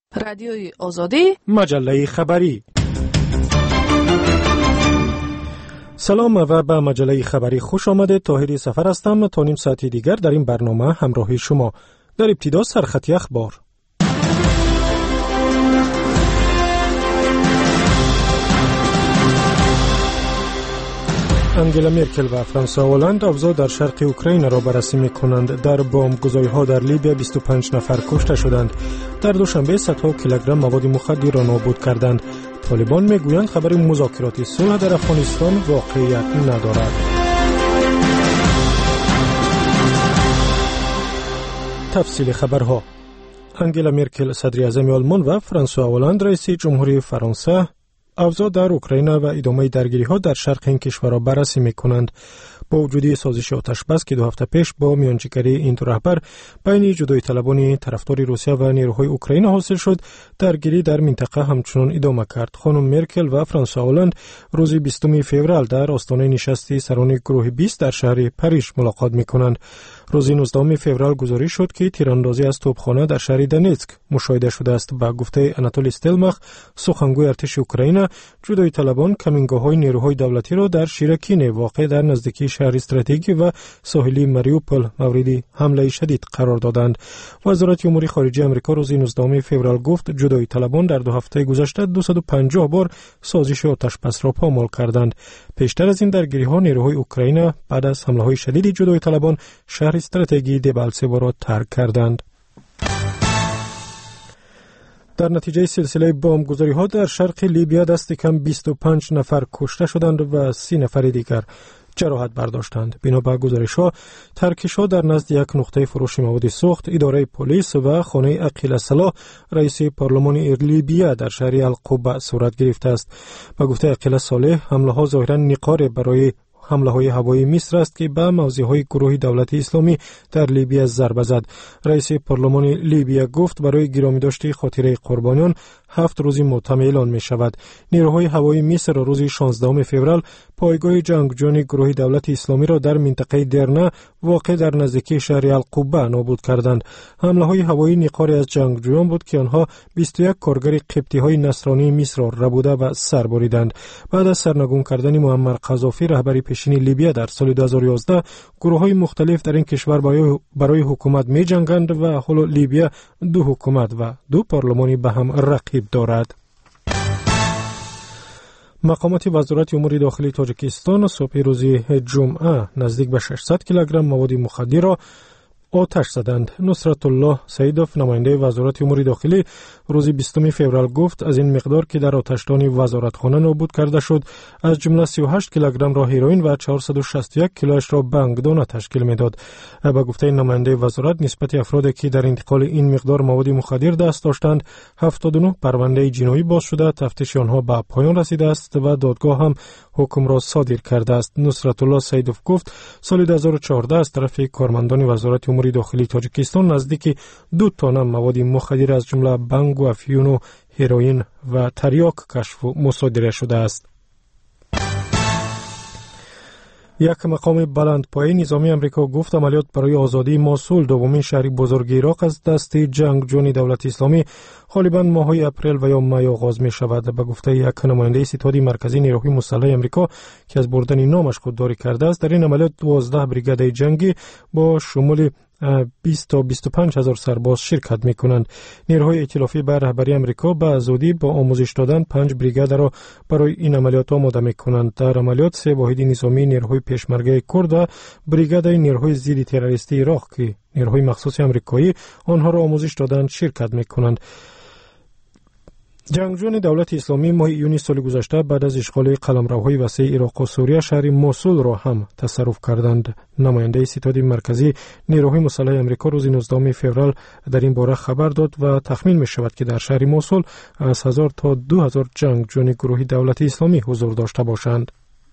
رادیوی آزادی، مجله خبری. سلام و به مجله خبری خوش آمده. طاهری سفر هستم. تا نیم ساعتی دیگر در این برنامه همراهی شما. در ابتدا سرخطی اخبار. انگلا مرکل و فرانسه و هلند اوضاع در شرق اوکراین را بررسی می‌کنند. در بمب‌گذاری‌ها در لیبیا 25 نفر کشته شدند. در دوشنبه صدها کیلوگرم مواد مخدر را نابود کردند. طالبان میگویند خبر مذاکرات صلح در افغانستان واقعیت ندارد. تفصیل خبرها. انگلا مرکل صدر اعظم آلمان و فرانسوا هلند رئیس جمهوری فرانسه اوضاع در اوکراین و ادامه درگیری‌ها در شرق این کشور را بررسی می‌کنند. با وجود سازش آتش‌بس که 2 هفته پیش با میانجیگری این دو رهبر بین جدایی طلبان طرفدار روسیه و نیروهای اوکراین حاصل شد، درگیری در منطقه همچنان ادامه کرد. خانم مرکل و فرانسوا هلند روز 20 فوریه در آستانه نشست سران گروه 20 در شهر پاریس ملاقات می‌کنند. روز 19 فوریه گزارش شد که تیراندازی از توپخانه در شهر دونتسک مشاهده شده است. با گفته آناتولی استلماخ، سخنگوی ارتش اوکراین، جدایی طلبان کمینگاه‌های نیروهای دولتی را در شیرکین واقع در نزدیکی شهر استراتژیکی و ساحلی ماریوپول مورد حمله شدید قرار دادند. وزارت امور خارجه آمریکا روز 19 فوریه گفت جدایی طلبان در 2 هفته گذشته 250 بار سازش آتش‌بس را پامال کردند. پیشتر از این درگیری‌ها نیروهای اوکراین بعد از حمله‌های شدید جدایی طلبان شهر استراتژیکی دبالسبو را ترک کردند. در نتیجه سلسله بمب‌گذاری‌ها در شرق لیبیا دست کم 25 نفر کشته شدند و 30 نفر دیگر جراحت برداشتند. بنا به گزارش‌ها، ترکش‌ها در نزد یک نقطه فروش مواد سوخت، اداره پلیس و خانه عقیل صلاح رئیس پارلمان لیبیا در شهر القبه صورت گرفته است. به گفته عقیل صالح، حمله‌ها ظاهراً نقار برای حمله‌های هوایی مصر است که به موضع‌های گروه دولت اسلامی در لیبیا ضربه زد. رئیس پارلمان لیبیا گفت برای گرامی داشته خاطره قربانیان 7 روز ماتم اعلان می شود. نیروهای هوایی مصر روز 16 فوریه پایگاه جنگجویان گروه دولت اسلامی را در منطقه درنا واقع در نزدیکی شهر القبه نابود کردند. حمله‌های هوایی نقاری از جنگجویان بود که آنها 21 کارگر قبطی‌های نصرانی مصر را ربوده و سر بریدند. بعد از سرنگون کردن معمر قذافی رهبر پیشین لیبیا در سال 2011 گروه‌های مختلف در این کشور برای حکومت می‌جنگند و حالا لیبیا 2 حکومت و 2 پارلمانی به هم رقیب دارد. مقامات وزارت امور داخلی تاجیکستان صبح روز جمعه نزدیک به 600 کیلوگرم مواد مخدر را آتش زدند. نصرت الله سیدوف نماینده وزارت امور داخلی روز 20 فوریه گفت از این مقدار که در آتشدان وزارتخانه نابود کرده شد، از جمله 38 کیلوگرم را هیروئین و 461 کیلوش را بانگدانه تشکیل میداد. با گفته نماینده وزارت، نسبت افرادی که در انتقال این مقدار مواد مخدر دست داشتند 79 پرونده جنایی باز شده، تفتیش آنها به پایان رسیده است و دادگاه هم حکم را صادر کرده است. نصرت الله سیدوف گفت سال 2014 از طرف کارمندان وزارت امور داخلی تاجیکستان نزدیک 2 تن مواد مخدر از جمله بانگ و افیون و هیروئین و تریاک کشف و مصادره شده است. یک مقام بلندپایه نظامی آمریکا گفت عملیات برای آزادی موصول، دومین شهر بزرگ عراق، از دست جنگجویان دولت اسلامی غالباً ماه‌های اپریل و یا می آغاز می شود. به گفته یک نماینده ستاد مرکزی نیروهای مسلح آمریکا که از بردن نامش خودداری کرده است، در این عملیات 12 بریگاد جنگی با شمول 20 تا 25 هزار سرباز شرکت می کنند. نیروهای ائتلافی به رهبری آمریکا به زودی با آموزش دادن 5 بریگاد را برای این عملیات آماده می کنند. در عملیات 3 واحد نظامی نیروهای پیشمرگه کرد و بریگاد نیروهای ضد تروریستی عراق که نیروهای مخصوص آمریکایی آنها را آموزش دادن شرکت می کنند. جنگجویان دولت اسلامی ماه یونیو سال گذشته بعد از اشغال قلمروهای وسیع عراق و سوریه شهر موصول را هم تصرف کردند. نماینده ستاد مرکزی نیروهای مسلح آمریکا روز 19 فوریه در این باره خبر داد و تخمین می شود که در شهر موصول از 1000 تا 2000 جنگجویان گروه دولت اسلامی حضور داشته باشند.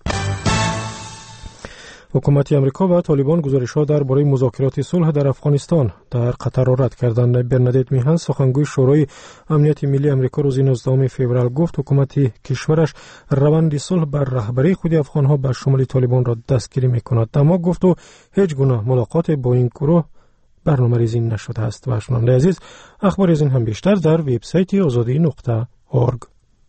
حکومت آمریکا و طالبان گزارش‌ها درباره مذاکرات صلح در افغانستان در قطر را رد کردند. برنادت میهن، سخنگوی شورای امنیت ملی آمریکا، روز 19 فوریه گفت حکومت کشورش روند صلح بر رهبری خود افغان‌ها به شمول طالبان را دستگیری می‌کند. اما گفت او هیچ گونه ملاقات با این گروه برنامه‌ریزی نشده است. و شنونده عزیز، اخبار از این هم بیشتر در وبسایت azadi.org.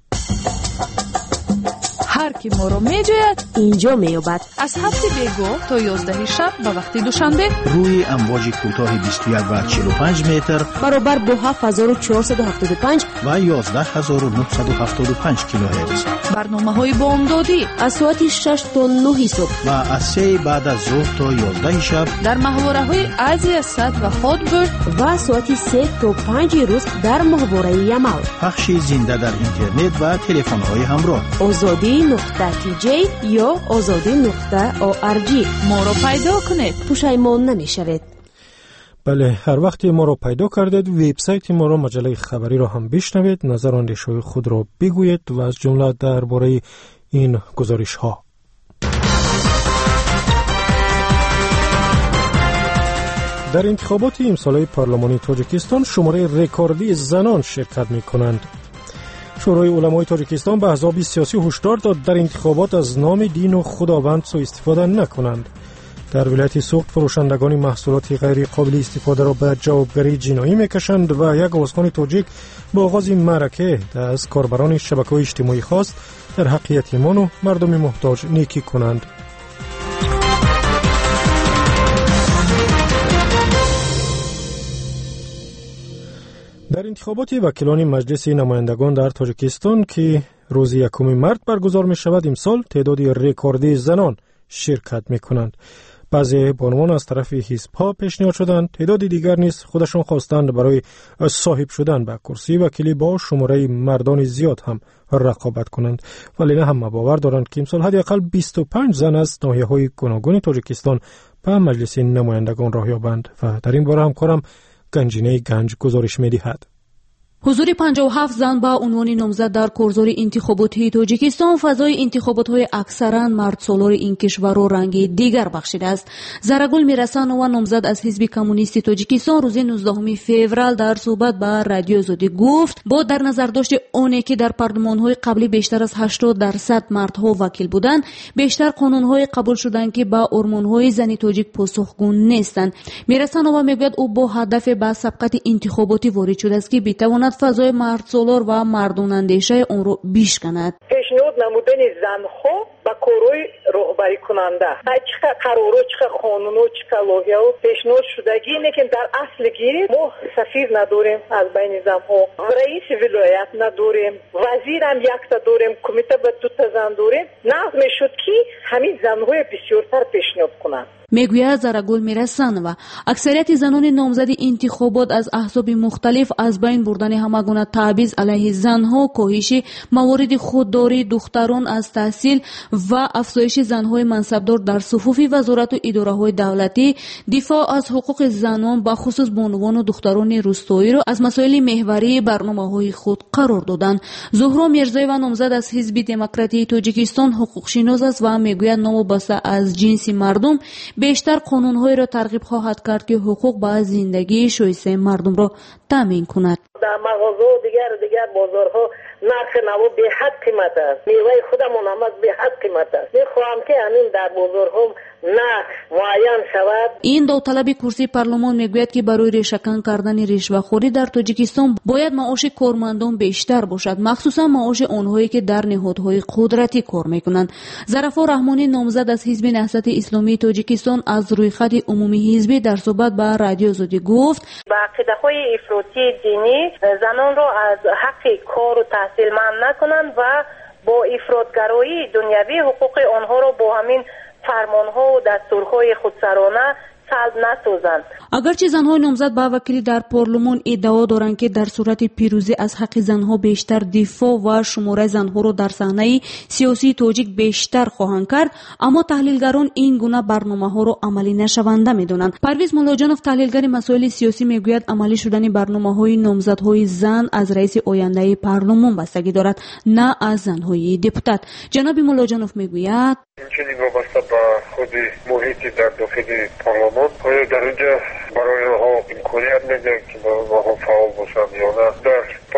هر کی ما رو میجوید اینجا میابد. از 7 بیگاه تا 11 شب به وقت دوشنبه روی امواج کوتاه 21 و 45 متر برابر با 7475 و 11975 کیلوهرتز. برنامه‌های بامدادی از ساعت 6 تا 9 صبح و از 3 بعد از ظهر تا 11 شب در محوره‌های آزیا صد و هاتبرد و ساعت 3 تا 5 روز در محوره یمال. پخش زنده در اینترنت و تلفن‌های همراه. azadi.tj یا azadi.org. ما رو پیدا کنید، پشیمان نمیشوید. بله، هر وقتی ما رو پیدا کردید وبسایت ما رو، مجله خبری رو هم بشنوید، نظر و اندیشه‌های خود رو بگویید و از جمله درباره این گزارش ها. در انتخابات امساله پارلمانی تاجیکستان شماره رکوردی زنان شرکت می کنند. شورای علمای تاجیکستان به احزاب سیاسی هشدار داد در انتخابات از نام دین و خداوند سوء استفاده نکنند. در ولایت سوخت فروشندگان محصولات غیر قابل استفاده را به جوابگری جنایی میکشند و یک آوازخوان تاجیک با آغاز معرکه از کاربران شبکه‌های اجتماعی خواست در حق یتیمان و مردم محتاج نیکی کنند. در انتخابات وکیلان مجلس نمایندگان در تاجیکستان که روز 1 مارس برگزار می شود امسال تعدادی رکوردی زنان شرکت می کنند. بعضی بانوان از طرف حزب‌ها پیشنهاد شدند، تعداد دیگر نیز خودشان خواستند برای صاحب شدن به کرسی وکیلی با شماره مردان زیاد هم رقابت کنند، ولی نه هم باور دارند که امسال حداقل 25 زن از ناحیه‌های گوناگون تاجیکستان به مجلس نمایندگان راه یابند. و در این باره همکارم گنجینه گنج گزارش می‌دهد. حضور 57 زن با عنوان نامزد در کارزار انتخاباتی تاجیکستان فضای انتخابات‌های اکثراً مردسالار این کشور را رنگ دیگر بخشیده است. زرگل میرسانова نامزد از حزب کمونیست تاجیکستان روز 19 فوریه در صحبت با رادیو آزادی گفت با در نظر داشت آنی که در پارلمان‌های قبلی بیشتر از 80% مردها وکیل بودند، بیشتر قانون‌های قبول شدند که با آرمان‌های زن تاجیک پاسخگو نیستند. میرسانова میگوید او با هدف به سبقت انتخاباتی وارد شده است که بتواند فضای مردسالار و مردم اندیشه اون رو بیشکند. پیشنهاد نمودن زن‌ها با کارهای راهبری کننده، چه قرارو، چه قانونو، چه لایحه پیشنهاد شدگی اینه که در اصل گیری ما سفیر نداریم از بین زن‌ها، رئیس ولایت نداریم، وزیر هم یک تا داریم، کمیته به 2 تا زن داریم. نظم شد که همین زن‌های بسیارتر پیشنهاد کنند. میگوید زرگل میرسانова اکثریت زنان نامزد انتخابات از احزاب مختلف از بین بردن همگونه تبعیض علیه زنها، کاهش موارد خودداری دختران از تحصیل و افزایش زنهای منصبدار در صفوف وزارت و اداره‌های دولتی، دفاع از حقوق زنان به خصوص بانوان و دختران روستایی را از مسائل محوری برنامه‌های خود قرار دادند. زهرا میرزایeva نامزد از حزب دموکراتی تاجیکستان حقوق شناس است و میگوید نوابسته از جنس مردم بیشتر قانون‌های را ترغیب خواهد کرد که حقوق به زندگی شایسته مردم را تامین کند. در مغازه و دیگر بازارها نرخ نوا به حد قیمت است. میوه خودمون هم به حد قیمت است. میخواهم که همین در بازارها نرخ معین شود. این داوطلب کرسی پارلمان میگوید که برای ریشه‌کن کردن رشوه‌خوری در تاجیکستان باید معاش کارمندان بیشتر باشد، مخصوصا معاش آنهایی که در نهادهای قدرتی کار میکنند. ظرفا رحمانی نامزد از حزب نهضت اسلامی تاجیکستان از رویخط عمومی حزب در صحبت با رادیو آزادی گفت با عقیده‌های افراطی دینی زنان را از حق کار و تحصیل منع نکنند و با افراطگرایی دنیوی حقوق آنها را با همین فرمانها و دستورهای خودسرانه سلب نسازند. اگرچه زنهای نامزد به وکیلی در پارلمان ادعا دارند که در صورت پیروزی از حق زنها بیشتر دفاع و شماره زنها را در صحنه سیاسی تاجیک بیشتر خواهند کرد، اما تحلیلگران این گونه برنامه‌ها را عملی نشونده می‌دانند. پرویز مولاجانوف تحلیلگر مسائل سیاسی میگوید عملی شدن برنامه‌های نامزدهای زن از رئیس آینده پارلمان بستگی دارد، نه از زنهای دپوتات. جناب مولاجانوف میگوید همچنین وابسته به خود محیط در داخل پارلمان آیا در اینجا برای آنها امکانیت میده که آنها فعال باشند یا نه. در پارلمان های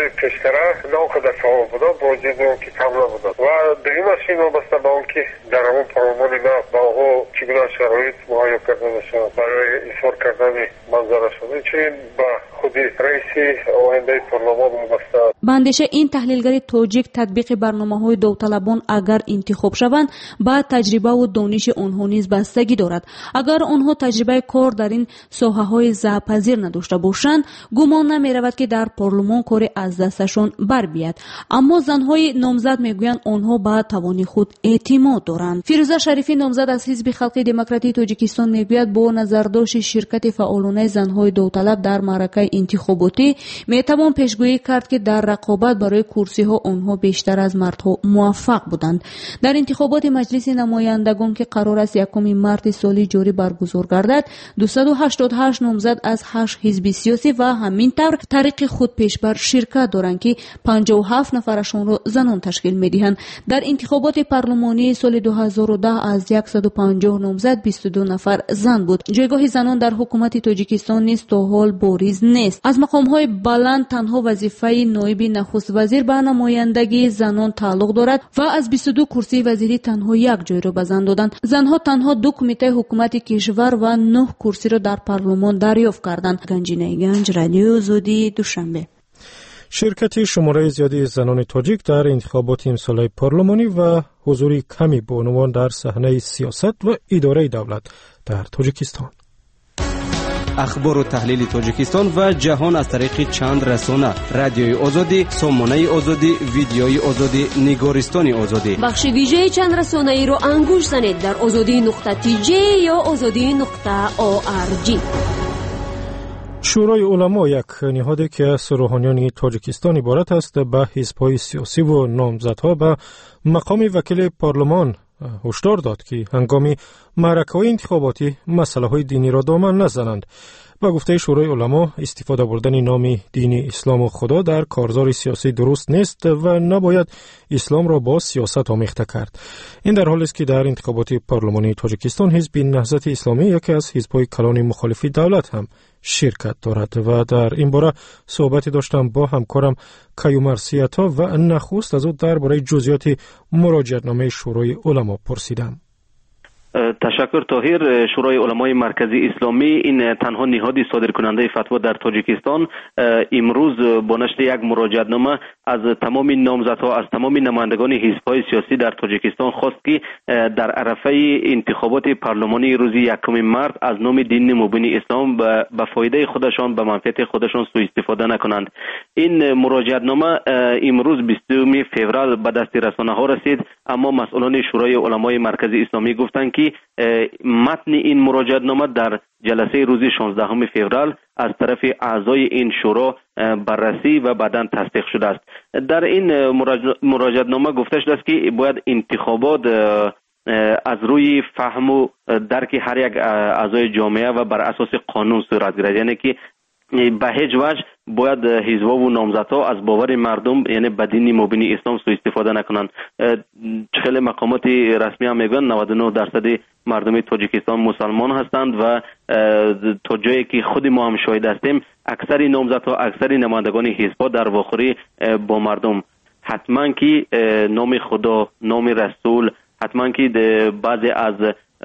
سالهای پیشتره نه اونقدر فعال بودن با وجود اون که کم نبودن و دویم از این وابسته به اون که در همون پارلمان نه با آنها چگونه شرایط مهیا کرده بشه برای اظهار کردن منظرشون. چون با خود رئیس آینده پارلمان وابسته. به اندیشه این تحلیلگر تاجیک تطبیق برنامه‌های داوطلبان اگر انتخاب شوند با تجربه و دانش آنها نیز بستگی دارد. اگر آنها تجربه کار در این ساحه‌های ضعف‌پذیر نداشته باشند گمان نمی‌رود که در پارلمان کار از دستشان بر بیاید. اما زنهای نامزد میگویند آنها به توان خود اعتماد دارند. فیروزه شریفی نامزد از حزب خلق دموکراتی تاجیکستان میگوید با نظرداشت شرکت فعالانه زنهای داوطلب در معرکه انتخاباتی میتوان پیشگویی کرد که در رقابت برای کرسی ها آنها بیشتر از مردها موفق بودند. در انتخابات مجلس نمایندگان که قرار است 1 مارس سالی جاری برگزار گردد 288 نامزد از 8 حزب سیاسی و همینطور طریق خود پیشبر شرکت دارند که 57 نفرشان را زنان تشکیل میدهند. در انتخابات پارلمانی سال 2010 از 150 نامزد 22 نفر زن بود. جایگاه زنان در حکومت تاجیکستان نیز تا حال باریز نیست. از مقام‌های بلند تنها وظیفه نایب نخست وزیر به نمایندگی زنان تعلق دارد و از 22 کرسی وزیری تنها 1 جای را به زن دادند. زنها تنها 2 کمیته حکومت کشور و 9 کرسی را در پارلمان دریافت کردند. گنجینه گنج، رادیو آزادی، دوشنبه. شرکت شماره زیادی زنان تاجیک در انتخابات امسال پارلمانی و حضوری کمی به عنوان در صحنه سیاست و اداره دولت در تاجیکستان. اخبار و تحلیل تاجیکستان و جهان از طریق چند رسانه: رادیوی آزادی، سامانه آزادی، ویدیوی آزادی، نگارستان آزادی. بخش ویژه چند رسانه ای رو انگوش زنید در azadi.tj یا azadi.org. شورای علما یک نهادی که از روحانیان تاجیکستان عبارت است به حزب‌های سیاسی و نامزدها به مقام وکیل پارلمان هشدار داد که هنگام معرکه‌های انتخاباتی مسائل دینی را دامن نزنند. با گفته شورای علما استفاده بردن نام دین اسلام و خدا در کارزار سیاسی درست نیست و نباید اسلام را با سیاست آمیخته کرد. این در حالی است که در انتخابات پارلمانی تاجیکستان حزب نهضت اسلامی یکی از حزب‌های کلان مخالف دولت هم شرکت دارد و در این باره صحبتی داشتم با همکارم کیومر سیاتا و نخست از او درباره جزئیات مراجعه‌نامه شورای علما پرسیدم. تشکر طاهر. شورای علمای مرکزی اسلامی این تنها نهادی صادر کننده فتوا در تاجیکستان امروز با نشر یک مراجعه‌نامه از تمام نامزدها از تمام نمایندگان حزب‌های سیاسی در تاجیکستان خواست که در عرفه انتخابات پارلمانی روز 1 مارس از نام دین مبین اسلام به فایده خودشان به منفعت خودشان سوء استفاده نکنند. این مراجعه‌نامه امروز 20 فوریه به دست رسانه‌ها رسید، اما مسئولان شورای علمای مرکزی اسلامی گفتند که متن این مراجعه‌نامه در جلسه روز 16 فوریه از طرف اعضای این شورا بررسی و بعداً تصدیق شده است. در این مراجعه‌نامه گفته شده است که باید انتخابات از روی فهم و درک هر یک اعضای جامعه و بر اساس قانون صورت گیرد، یعنی که به هیچ وجه باید حزب‌ها و نامزدها از باور مردم یعنی به دین مبین اسلام سوء استفاده نکنند. خیلی مقامات رسمی هم میگن 99% مردم تاجیکستان مسلمان هستند و تا جایی که خود ما هم شاهد هستیم اکثر نامزدها اکثر نمایندگان حزب‌ها در واخوری با مردم حتما که نام خدا، نام رسول، حتما که بعضی از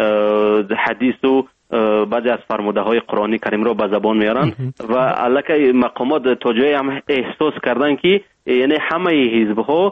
حدیث و بعضی از فرموده های قرآنی کریم را به زبان میارند و الکه مقامات تا جایی هم احساس کردن که یعنی همه حزب ها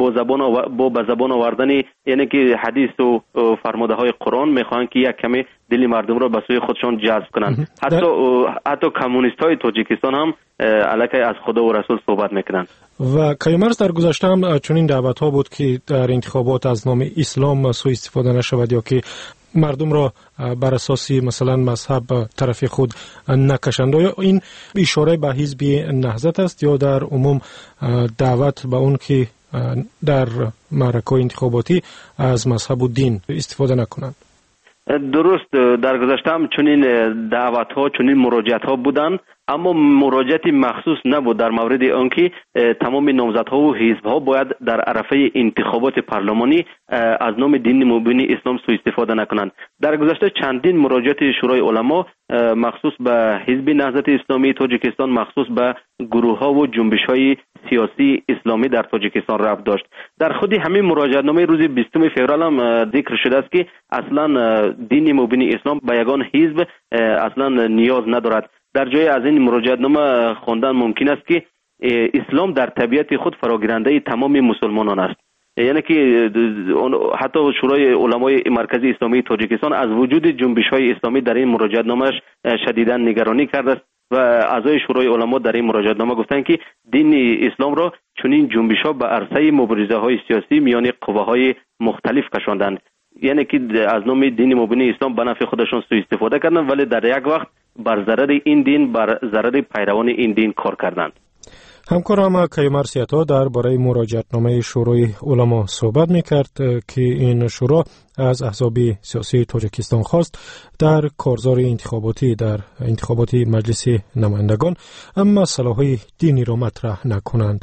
با زبان آوردن یعنی که حدیث و فرموده های قرآن میخوان که یک کمی دل مردم را به سوی خودشان جذب کنند. حتی کمونیست های تاجیکستان هم الکه از خدا و رسول صحبت میکنند. و کیومرس در گذشته هم چنین دعوت ها بود که در انتخابات از نام اسلام سوء استفاده نشود یا که مردم را بر اساس مثلا مذهب طرف خود نکشند. یا این اشاره به حزب نهضت است یا در عموم دعوت به اون که در معرکه انتخاباتی از مذهب و دین استفاده نکنند؟ درست، در گذشته هم چنین دعوت ها چنین مراجعت ها بودند اما مراجعت مخصوص نبود در مورد آنکه تمام نامزدها و حزبها باید در عرصه انتخابات پارلمانی از نام دین مبین اسلام سوء استفاده نکنند. در گذشته چندین مراجعت شورای علما مخصوص به حزب نهضت اسلامی تاجیکستان، مخصوص به گروه‌ها و جنبش‌های سیاسی اسلامی در تاجیکستان رفت داشت. در خود همین مراجعتنامه روز 20 فوریه هم ذکر شده است که اصلا دین مبین اسلام به یگان حزب اصلا نیاز ندارد. در جای از این مراجعتنامه خواندن ممکن است که اسلام در طبیعت خود فراگیرنده تمام مسلمانان است. یعنی که حتی شورای علمای مرکزی اسلامی تاجیکستان از وجود جنبش‌های اسلامی در این مراجعتنامه‌اش شدیداً نگرانی کرده است و اعضای شورای علما در این مراجعتنامه گفتند که دین اسلام را چنین جنبش‌ها به عرصه مبارزه‌های سیاسی میان قواهای مختلف کشاندند. یعنی که از نام دین مبین اسلام به نفع خودشان سوء استفاده کردند، ولی در یک وقت بر ضرر این دین، بر ضرر پیروان این دین کار کردند. همکارم کیمر سیاتا درباره مراجعتنامه شورای علما صحبت می‌کرد که این شورا از احزاب سیاسی تاجیکستان خواست در کارزار انتخاباتی در انتخابات مجلس نمایندگان اما مسائل دینی را مطرح نکنند.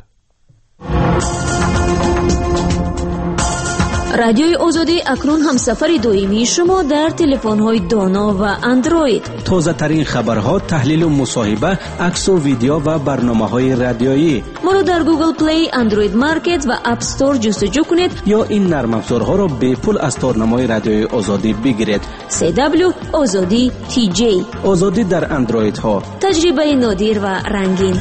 رادیوی آزادی اکنون هم سفر دائمی شما در تلفن‌های دانا و اندروید. تازه ترین خبرها، تحلیل و مصاحبه، عکس و ویدیو و برنامه‌های رادیویی. ما رو در گوگل پلی، اندروید مارکت و اپ استور جستجو کنید یا این نرم افزارها را به پول از تارنمای رادیوی آزادی بگیرید. CW آزادی TJ. آزادی در اندروید ها. تجربه نادر و رنگین.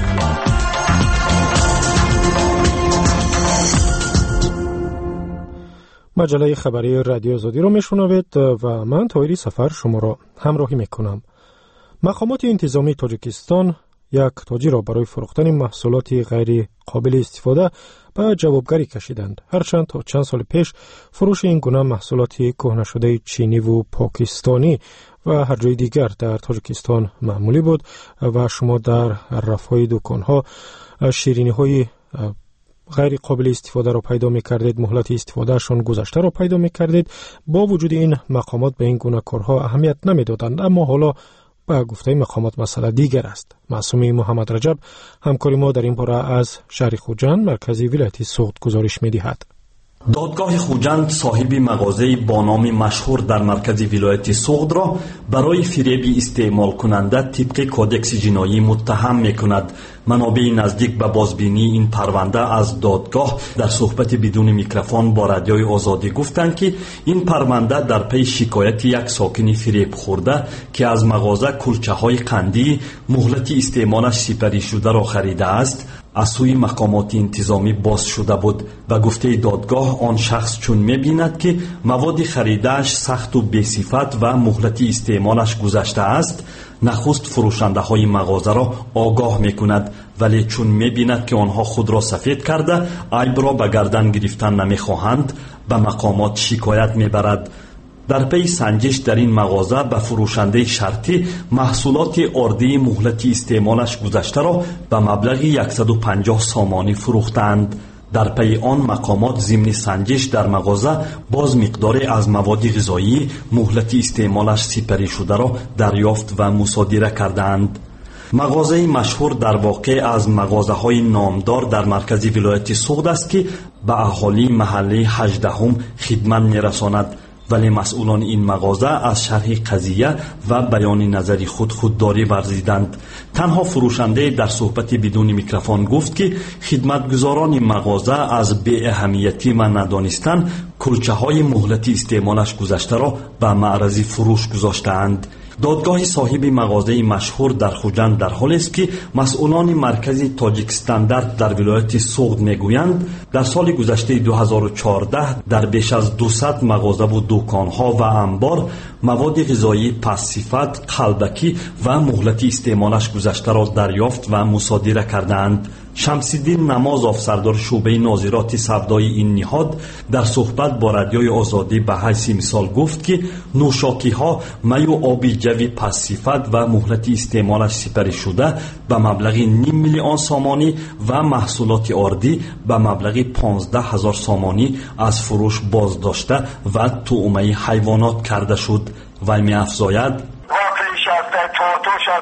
مجله خبری رادیو آزادی رو میشنوید و من طاهری سفر شما را همراهی میکنم. مقامات انتظامی تاجیکستان یک تاجر را برای فروختن محصولات غیر قابل استفاده به جوابگری کشیدند. هرچند تا چند سال پیش فروش این گونه محصولات کهنه شده چینی و پاکستانی و هر جای دیگر در تاجیکستان معمولی بود و شما در رفهای دکانها شیرینی‌های غیر قابل استفاده را پیدا می کردید، مهلت استفادهشان گذشته را پیدا می کردید. با وجود این مقامات به این گونه کارها اهمیت نمی دادند، اما حالا به گفته مقامات مسئله دیگر است. معصومی محمد رجب همکار ما در این باره از شهر خوجند مرکزی ولایت سوخت گزارش می دهد. دادگاه خوجند صاحب مغازه با نام مشهور در مرکز ولایت سوخت را برای فریب استعمال کننده طبق کودکس جنایی متهم میکند. منابع نزدیک به بازبینی این پرونده از دادگاه در صحبت بدون میکروفون با رادیوی آزادی گفتند که این پرونده در پی شکایت یک ساکن فریب خورده که از مغازه کلچه های قندی مهلت استعمالش سپری شده را خریده است از سوی مقامات انتظامی باز شده بود و گفته دادگاه آن شخص چون می‌بیند که مواد خریده‌اش سخت و بی‌صفت و مهلت استعمالش گذشته است، نخست فروشنده های مغازه را آگاه می‌کند، ولی چون می‌بیند که آنها خود را سفید کرده عیب را به گردن گرفتن نمی‌خواهند به مقامات شکایت می‌برد. در پی سنجش در این مغازه به فروشنده شرطی محصولات اردی مهلت استعمالش گذشته را به مبلغ 150 سامانی فروختند. در پی آن مقامات ضمن سنجش در مغازه باز مقداری از مواد غذایی مهلت استعمالش سپری شده را دریافت و مصادره کردند. مغازه مشهور در واقع از مغازه های نامدار در مرکز ولایت سوخت است که به اهالی محله 18 خدمت می‌رساند، ولی مسئولان این مغازه از شرح قضیه و بیان نظری خودداری ورزیدند. تنها فروشنده در صحبت بدون میکروفون گفت که خدمتگزاران مغازه از بی اهمیتی و ندانستن کلچه های مهلتی استعمالش گذشته را به معرض فروش گذاشتند. دادگاه صاحب مغازه مشهور در خوجند در حالی است که مسئولان مرکز تاجیک استاندارد در ولایت سوخت میگویند در سال گذشته 2014 در بیش از 200 مغازه و دکانها و انبار مواد غذایی پس‌صفت، قلبکی و مهلتی استعمالش گذشته را دریافت و مصادره کردند. شمس‌الدین نماز افسردار شعبه ناظرات سودای این نهاد در صحبت با رادیوی آزادی به حیث مثال گفت که نوشاکی‌ها می و آب جوی پس‌صفت و مهلتی استعمالش سپری شده به مبلغ 500,000 سامانی و محصولات اردی به مبلغ 15,000 سامانی از فروش باز داشته و طعمه حیوانات کرده شد. وی می افزاید واقعیش است، توتوش است،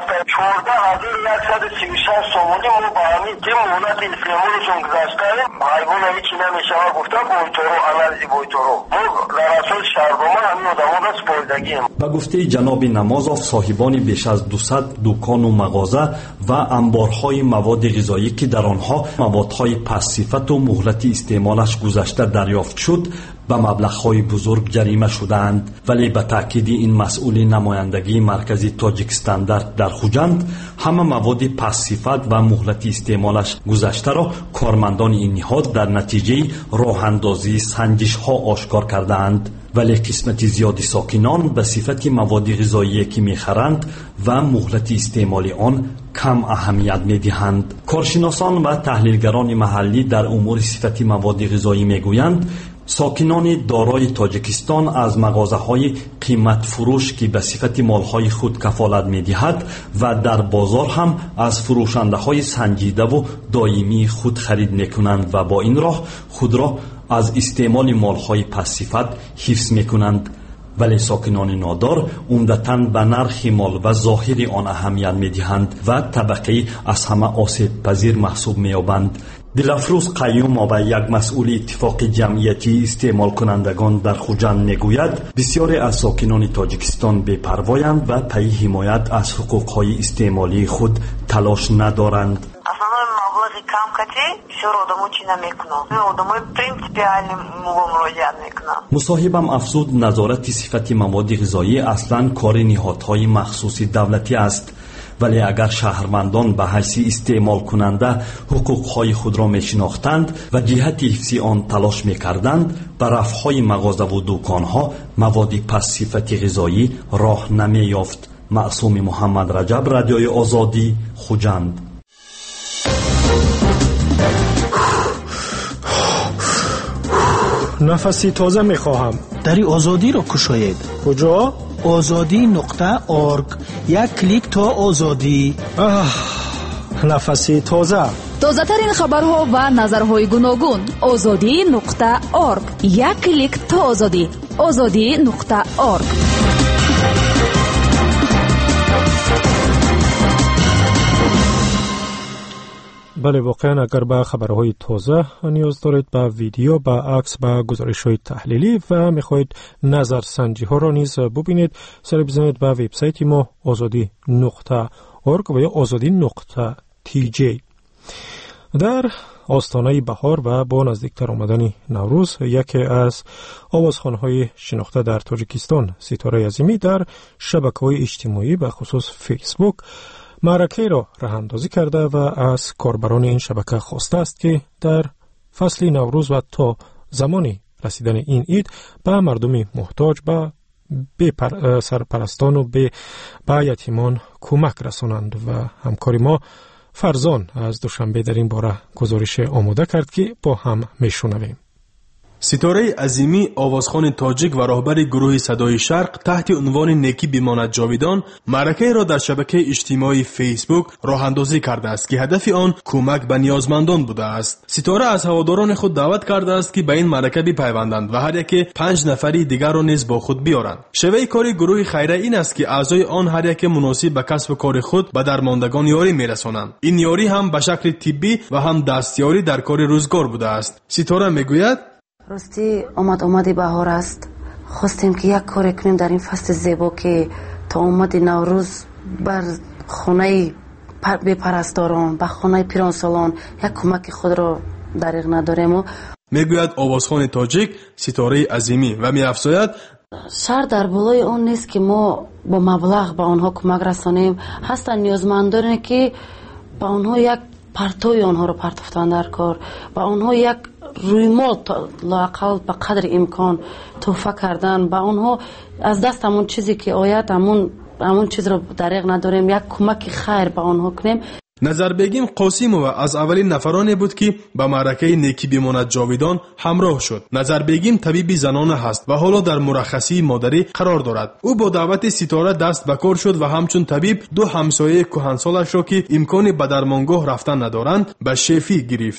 14136 سومونی ما با همین که مهلت استعمالشون گذاشتیم حیوان هیچی نمیشه گفتم بویتورو انالیز بویتورو ما در اساس شهردنامه همین آدمان را سپردگیم. به گفته جناب نمازوف صاحبان بیش از 200 دکان و مغازه و انبارهای مواد غذایی که در آنها موادهای پس‌صفت و مهلت استعمالش گذشته دریافت شد به مبلغ‌های بزرگ جریمه شدند. ولی به تأکید این مسئول نمایندگی مرکزی تاجیکستان در خوجند همه مواد پس‌صفت و مهلت استعمالش گذشته را کارمندان این نهاد در نتیجه راه‌اندازی سنجش‌ها آشکار کردند. ولی قسمت زیادی ساکنان به صفت مواد غذایی که می‌خرند و مهلت استعمال آن کم اهمیت می‌دهند. کارشناسان و تحلیلگران محلی در امور صفت مواد غذایی می‌گویند ساکنان دارای تاجیکستان از مغازه‌های قیمت فروش که به صفت مال‌های خود کفالت می‌دهد و در بازار هم از فروشنده‌های سنجیده و دائمی خود خرید می‌کنند و با این راه خود را از استعمال مال‌های پس‌صفت حفظ می‌کنند. ولی ساکنان نادار عمدتاً به نرخ مال و ظاهر آن اهمیت می‌دهند و طبقه از همه آسیب پذیر محسوب می‌یابند. دلافروز قیوم به یک مسئول اتفاق جمعیتی استعمال کنندگان در خوجند میگوید بسیاری از ساکنان تاجیکستان بی‌پروایند و پی حمایت از حقوق‌های استعمالی خود تلاش ندارند. مصاحبم افزود نظارت صفت مواد غذایی اصلاً کار نهادهای مخصوص دولتی است. ولی اگر شهروندان به حیث استعمال کننده حقوقهای خود را میشناختند و جهت حفظ آن تلاش میکردند به رفعهای مغازه و دکانها مواد پس‌صفت غذایی راه نمیافت. معصوم محمد رجب، رادیوی آزادی، خوجند. نفسی تازه میخواهم. دری آزادی را کشاید. کجا؟ azadi.org. یک کلیک تا آزادی. نفسی تازه. تازه ترین خبرها و نظرهای گوناگون. azadi.org. یک کلیک تا آزادی. azadi.org. بله، واقعا اگر به خبرهای تازه نیاز دارید، به ویدیو، به عکس، به گزارش‌های تحلیلی و می‌خواهید نظرسنجی‌ها را نیز ببینید، سر بزنید به وبسایت ما azadi.org و یا azadi.tj. در آستانه بهار و با نزدیکتر آمدن نوروز، یکی از آوازخوان‌های شناخته در تاجیکستان، ستاره عظیمی، در شبکه‌های اجتماعی به خصوص فیسبوک معرکه را راه‌اندازی کرده و از کاربران این شبکه خواسته است که در فصل نوروز و تا زمان رسیدن این عید به مردم محتاج، به سرپرستان و به یتیمان کمک رسانند. و همکار ما فرزان از دوشنبه در این باره گزارش آماده کرد که با هم میشنویم. ستاره عظیمی، آوازخوان تاجیک و راهبر گروه صدای شرق، تحت عنوان نیکی بماند جاویدان معرکه را در شبکه اجتماعی فیسبوک راه اندازی کرده است که هدف آن کمک به نیازمندان بوده است. ستاره از هواداران خود دعوت کرده است که به این معرکه بپیوندند و هر یک 5 نفری دیگر را نیز با خود بیارند. شیوه کار گروه خیریه این است که اعضای آن هر یک مناسب به کسب کار خود به درماندگان یاری میرسانند. این یاری هم به شکل طبی و هم دستیاری در کار روزگار بوده است. ستاره میگوید راستی آمدی بهار است. خواستیم که یک کار کنیم در این فصل زیبا که تا آمد نوروز بر خانه پرستاران، به خانه پیرانسالان یک کمک خود را دریغ نداریم. میگوید آوازخوان تاجیک ستاره عظیمی و می‌افزاید شرط در بالای آن نیست که ما با مبلغ به آنها کمک رسانیم. هستند نیازمندانی که به آنها یک پرتوی آنها را پرتافتن در کار، به آنها یک روی ما لااقل به قدر امکان تحفه کردن، به آنها از دست همون چیزی که آید همون چیز را دریغ نداریم، یک کمک خیر به آنها کنیم. نظربگیم قاسیمووا از اولین نفرانی بود که به معرکه نیکی بماند جاویدان همراه شد. نظربگیم طبیب زنانه هست و حالا در مرخصی مادری قرار دارد. او با دعوت ستاره دست به کار شد و همچون طبیب 2 همسایه کهنسالش را که امکان به درمانگاه رفتن ندارند به شفی گرفت.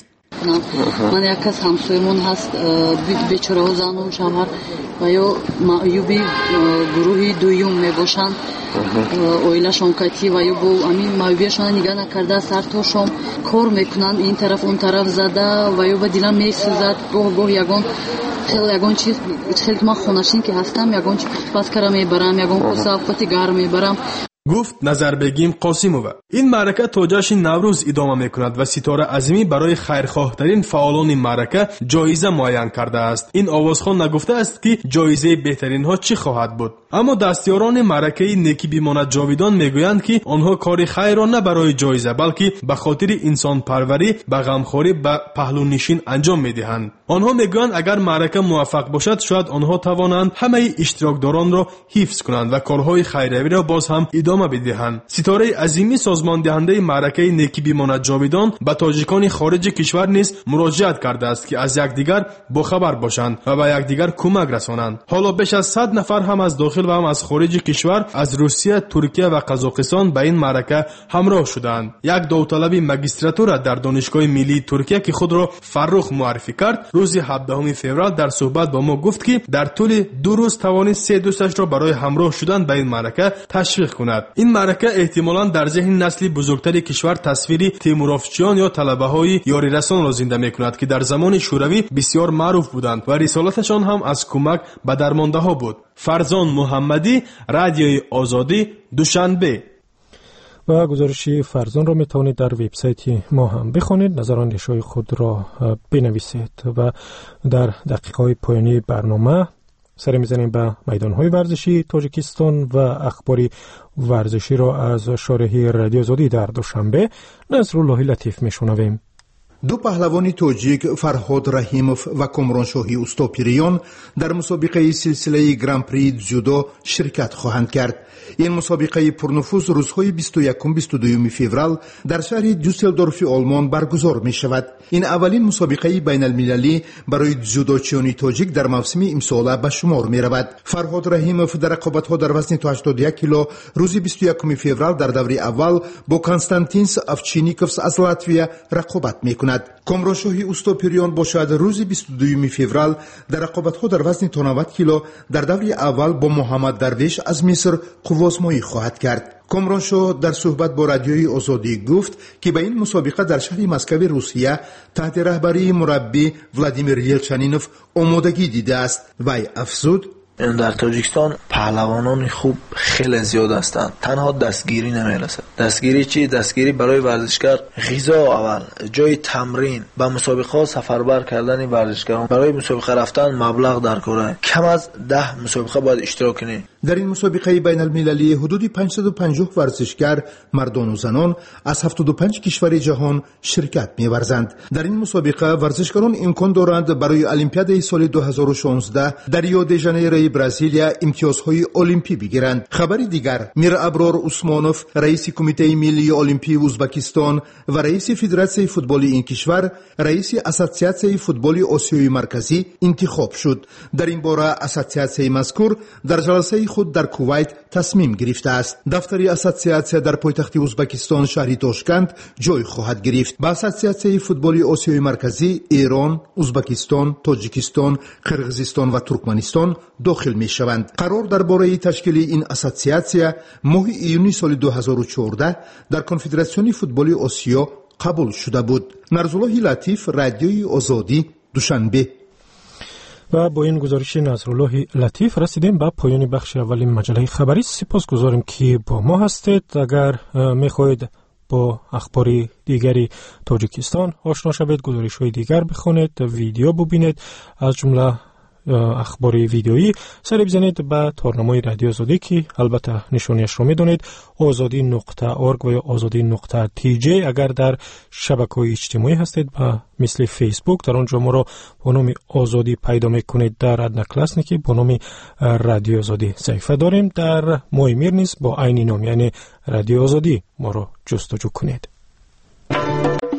میکنم. من یک از همسایمون هست بیچاره ها زن و شوهر و یا معیوبی گروهی دویم میباشند اویلشان کتی و یا با همین معیوبیشان نگاه نکرده سر تا شام کار میکنند این طرف اون طرف زده و یا به دیلم میسوزد گاه یگان خیلی یگان چیز خیلی من خونشین که هستم یگان چیز پاسکره میبرم یگان قصه افقاتی گرم میبرم. گفت نظربگیم قاسیمووا. این معرکه تا جشن نوروز ادامه میکند و ستاره عظیمی برای خیرخواهترین فعالان معرکه جایزه معین کرده است. این آوازخوان نگفته است که جایزه بهترین ها چی خواهد بود، اما دستیاران معرکه نیکی بیماند جاویدان میگویند که آنها کار خیر را نه برای جایزه بلکه به خاطر انسان پروری به غمخوری به پهلو نشین انجام میدهند. آنها میگویند اگر معرکه موفق باشد شاید آنها توانند همه اشتراکداران را حفظ کنند و کارهای خیریه را باز هم ادامه بدهند. ستاره عظیمی سازمان دهنده معرکه نیکی بیماند جاویدان به تاجیکان خارج کشور نیز مراجعت کرده است که از یکدیگر باخبر باشند و به یکدیگر کمک رسانند. حالا بیش از 100 نفر هم از داخل و هم از خارج کشور از روسیه، ترکیه و قزاقستان به این معرکه همراه شدند. یک داوطلب ماجستراتور در دانشگاه ملی ترکیه که خود را فرخ معرفی کرد روز 17 فوریه در صحبت با ما گفت که در طول 2 روز توانست 3 دوستش را برای همراه شدن به این معرکه تشویق کند. این معرکه احتمالاً در ذهن نسل بزرگتر کشور تصویری تیمورافچیان یا طلبه‌های یاری رسان را زنده می‌کند که در زمان شوروی بسیار معروف بودند و رسالتشان هم از کمک به درمانده‌ها بود. فرزان محمدی، رادیوی آزادی، دوشنبه. و گزارش فرزان را میتوانید در وبسایت ما هم بخوانید، نظراندیش‌های خود را بنویسید و در دقیقه‌های پایانی برنامه سر میزنیم به میدان‌های ورزشی تاجیکستان و اخباری ورزشی را از شارحی رادیو آزادی در دوشنبه نصرالله لطیف میشنویم. دو پهلوان تاجیک فرهاد رحیموف و کامرانشاهی اوستاپیریان در مسابقه سلسله گران پری جودو شرکت خواهند کرد. این مسابقه پرنفوذ روزهای 21-22 فوریه در شهر دوسلدورف آلمان برگزار می شود. این اولین مسابقه بین المللی برای جودوچیان تاجیک در موسم امسال به شمار می رود. فرهاد رحیموف در رقابت‌ها در وزن 81 کیلو روز 21 فوریه در دور اول با کنستانتینس اوچینیکوفس از لاتویا رقابت می کند. کامرانشاهی اوستاپیریان باشد روز 22 فوریه در رقابت‌ها در وزن 90 کیلو در دور اول با محمد درویش از مصر قوازمایی خواهد کرد. کامرانشاه در صحبت با رادیوی آزادی گفت که به این مسابقه در شهر مسکو روسیه تحت رهبری مربی ولادیمیر یلچنینوف آمادگی دیده است. وی افزود در تاجیکستان پهلوانان خوب خیلی زیاد هستند، تنها دستگیری نمیرسد. دستگیری چی؟ دستگیری برای ورزشکار غذا اول، جای تمرین، به مسابقه سفربر کردن ورزشکاران، برای مسابقه رفتن مبلغ در کاره، کم از 10 مسابقه باید اشتراک کنی. در این مسابقه بین المللی حدود 550 ورزشکار مردان و زنان از 75 کشور جهان شرکت می‌ورزند. در این مسابقه ورزشکاران امکان دارند برای المپیاد سال 2016 در ریو دی ژانیرو برزیلیا امتیازهای المپی بگیرند. خبری دیگر، میر ابرار عثمانوف رئیس کمیته ملی المپی ازبکستان و رئیس فدراسیون فوتبال این کشور رئیس اساسیاسیون فوتبال آسیای مرکزی انتخاب شد. در این باره اساسیاسیون مذکور در جلسه خود در کویت تصمیم گرفته است. دفتر اساسیاسیون در پایتخت ازبکستان شهر تاشکند جای خواهد گرفت. با اساسیاسیون فوتبال آسیای مرکزی ایران، ازبکستان، تاجیکستان، قرقیزستان و ترکمنستان داخل می شوند. قرار درباره تشکیل این اساسیاسیون ماه ایونی سال 2014 در کنفدراسیون فوتبال آسیا قبول شده بود. نصرالله لطیف، رادیوی آزادی، دوشنبه. و با این گزارش نصرالله لطیف رسیدیم به پایان بخش اول مجله خبری. سپاسگزاریم که با ما هستید. اگر میخواهید با اخباری دیگری تاجیکستان آشنا شوید، گزارش‌های دیگر بخونید، ویدیو ببینید، از جمله اخباری ویدیویی، سر بزنید به تارنمای رادیو آزادی که البته نشانیش رو میدونید، azadi.org و یا azadi.tj. اگر در شبکه‌های اجتماعی هستید مثل فیسبوک، در آنجا ما رو با نام آزادی پیدا میکنید. در ادنکلاسنیکی با نام رادیو آزادی صفحه داریم. در مایمیر نیز با عین نام یعنی رادیو آزادی ما رو جستجو کنید.